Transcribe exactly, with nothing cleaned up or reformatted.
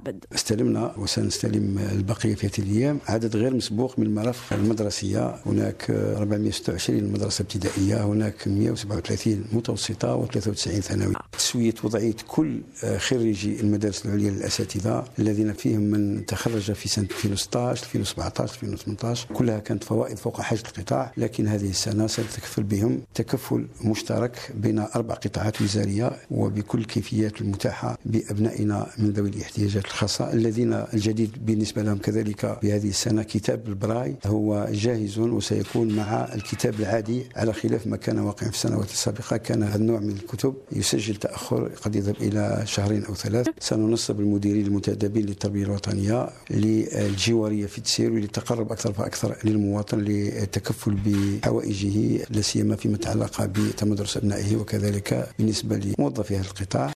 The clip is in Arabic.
المعبد. استلمنا وسنستلم البقية في هذه الأيام عدد غير مسبوق من المرافق المدرسية. هناك أربعمائة وستة وعشرين مدرسة ابتدائية، هناك مئة وسبعة وثلاثين متوسطة وثلاثة وتسعين ثانوي. تسوية وضعية كل خريجي المدارس العليا للأساتذة الذين فيهم من تخرج في سنة ألفين وستة عشر ألفين وسبعة عشر ألفين وثمانية عشر، كلها كانت فوائد فوق حاجة القطاع، لكن هذه السنة سنتكفل بهم تكفل مشترك بين أربع قطاعات وزارية وبكل الكيفيات المتاحة بأبنائنا من ذوي الاحتياجات الخاصة الذين الجديد بالنسبة لهم كذلك بهذه السنة كتاب البراي هو جاهز وسيكون مع الكتاب العادي، على خلاف ما كان واقع في السنوات السابقة. كان هذا النوع من الكتب يسجل تأخر قد يذهب إلى شهرين أو ثلاث. سننصب المديرين المنتدبين للتربية الوطنية للجوارية في التسيير وللتقرب أكثر فأكثر للمواطن للتكفل بحوائجه لا سيما فيما يتعلق بتمدرس أبنائه وكذلك بالنسبة لموظفي هذا القطاع.